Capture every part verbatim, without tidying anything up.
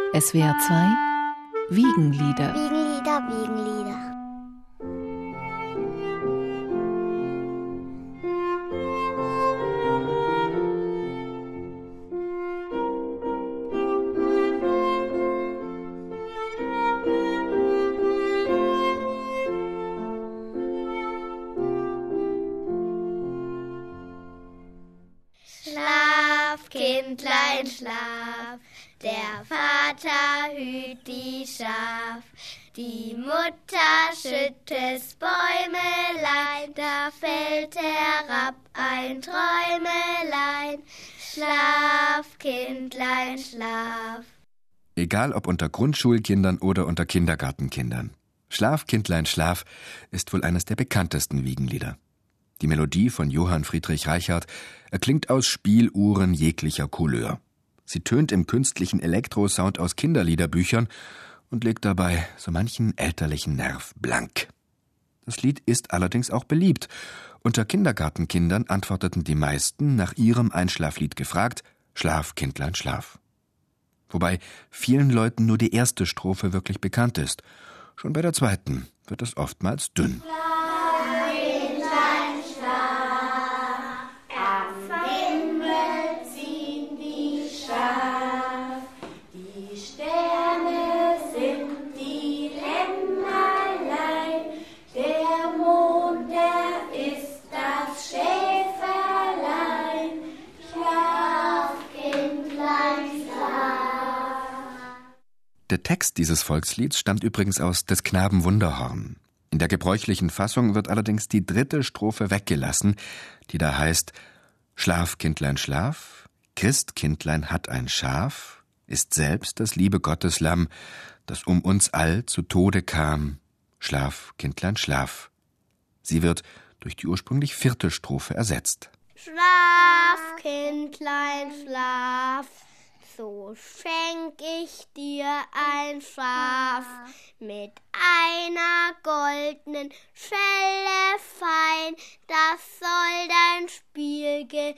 S W R zwei Wiegenlieder. Wiegenlieder, Wiegenlieder. Schlaf, Kindlein, schlaf, der Vater hüt die Schaf. Die Mutter schüttet Bäumelein, da fällt herab ein Träumelein. Schlaf, Kindlein, schlaf. Egal ob unter Grundschulkindern oder unter Kindergartenkindern. Schlaf, Kindlein, schlaf ist wohl eines der bekanntesten Wiegenlieder. Die Melodie von Johann Friedrich Reichart erklingt aus Spieluhren jeglicher Couleur. Sie tönt im künstlichen Elektrosound aus Kinderliederbüchern und legt dabei so manchen elterlichen Nerv blank. Das Lied ist allerdings auch beliebt. Unter Kindergartenkindern antworteten die meisten, nach ihrem Einschlaflied gefragt, Schlaf, Kindlein, schlaf. Wobei vielen Leuten nur die erste Strophe wirklich bekannt ist. Schon bei der zweiten wird es oftmals dünn. Der Text dieses Volkslieds stammt übrigens aus Des Knaben Wunderhorn. In der gebräuchlichen Fassung wird allerdings die dritte Strophe weggelassen, die da heißt: Schlaf, Kindlein, schlaf, Christkindlein hat ein Schaf, ist selbst das liebe Gotteslamm, das um uns all zu Tode kam. Schlaf, Kindlein, schlaf. Sie wird durch die ursprünglich vierte Strophe ersetzt. Schlaf, Kindlein, schlaf. So schenk ich dir ein Schaf mit einer goldenen Schelle fein. Das soll dein Spielgeselle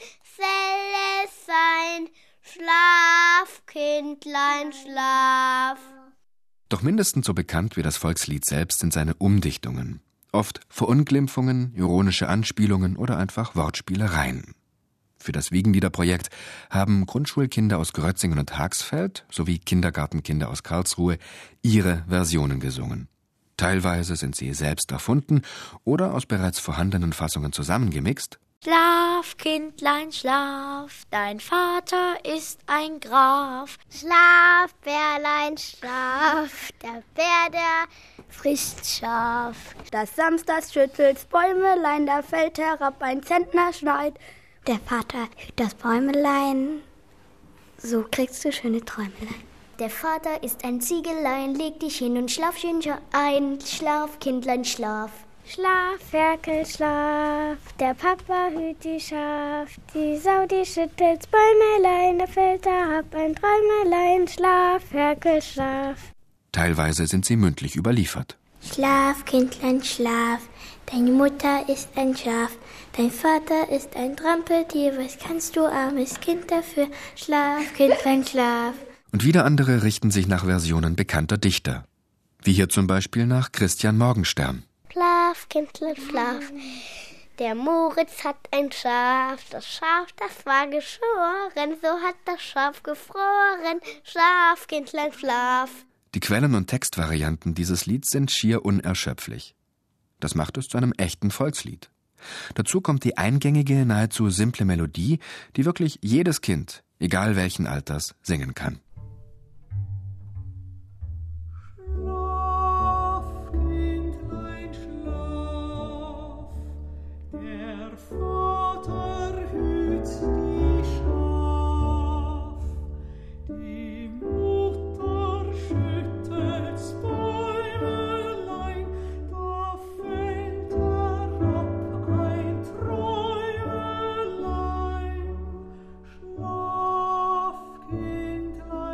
sein. Schlaf, Kindlein, schlaf. Doch mindestens so bekannt wie das Volkslied selbst sind seine Umdichtungen. Oft Verunglimpfungen, ironische Anspielungen oder einfach Wortspielereien. Für das Wiegenliederprojekt haben Grundschulkinder aus Grötzingen und Haxfeld sowie Kindergartenkinder aus Karlsruhe ihre Versionen gesungen. Teilweise sind sie selbst erfunden oder aus bereits vorhandenen Fassungen zusammengemixt. Schlaf, Kindlein, schlaf, dein Vater ist ein Graf. Schlaf, Bärlein, schlaf, der Bär, der frisst Schaf. Das Samstags schüttelt's Bäumelein, da fällt herab ein Zentner schneit. Der Vater hüt das Bäumelein, so kriegst du schöne Träumelein. Der Vater ist ein Ziegelein, leg dich hin und schlaf schön ein. Schlaf, Kindlein, schlaf. Schlaf, Ferkel, schlaf, der Papa hüt die Schaf. Die Sau, die schüttelt's Bäumelein, da fällt herab ein Träumelein. Schlaf, Ferkel, schlaf. Teilweise sind sie mündlich überliefert. Schlaf, Kindlein, schlaf, deine Mutter ist ein Schaf, dein Vater ist ein Trampeltier, was kannst du, armes Kind, dafür? Schlaf, Kindlein, schlaf. Und wieder andere richten sich nach Versionen bekannter Dichter. Wie hier zum Beispiel nach Christian Morgenstern. Schlaf, Kindlein, schlaf. Der Moritz hat ein Schaf, das Schaf, das war geschoren, so hat das Schaf gefroren. Schlaf, Kindlein, schlaf. Die Quellen- und Textvarianten dieses Lieds sind schier unerschöpflich. Das macht es zu einem echten Volkslied. Dazu kommt die eingängige, nahezu simple Melodie, die wirklich jedes Kind, egal welchen Alters, singen kann. Schlaf, Kindlein,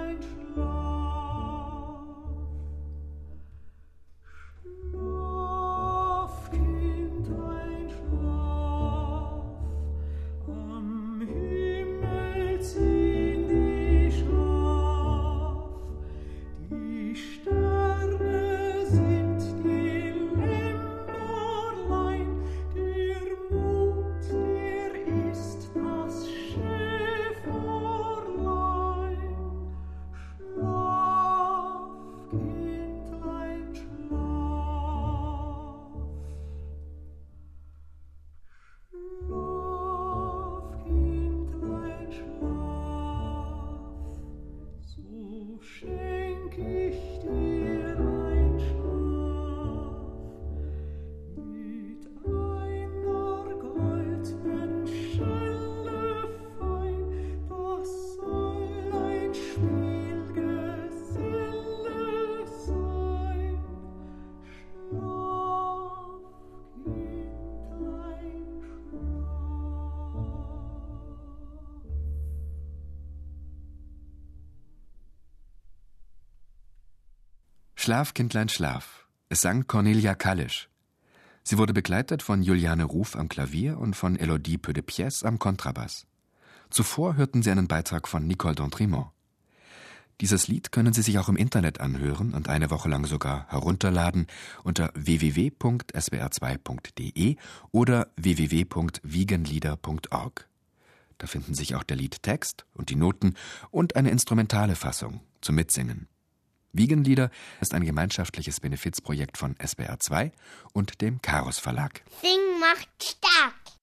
Schlaf, Kindlein, schlaf. Es sang Cornelia Kalisch. Sie wurde begleitet von Juliane Ruf am Klavier und von Elodie Peu de Pièce am Kontrabass. Zuvor hörten Sie einen Beitrag von Nicole D'Entremont. Dieses Lied können Sie sich auch im Internet anhören und eine Woche lang sogar herunterladen unter w w w punkt s w r zwei punkt d e oder w w w punkt wiegenlieder punkt org. Da finden sich auch der Liedtext und die Noten und eine instrumentale Fassung zum Mitsingen. Wiegenlieder ist ein gemeinschaftliches Benefizprojekt von S W R zwei und dem Karos Verlag. Sing macht stark.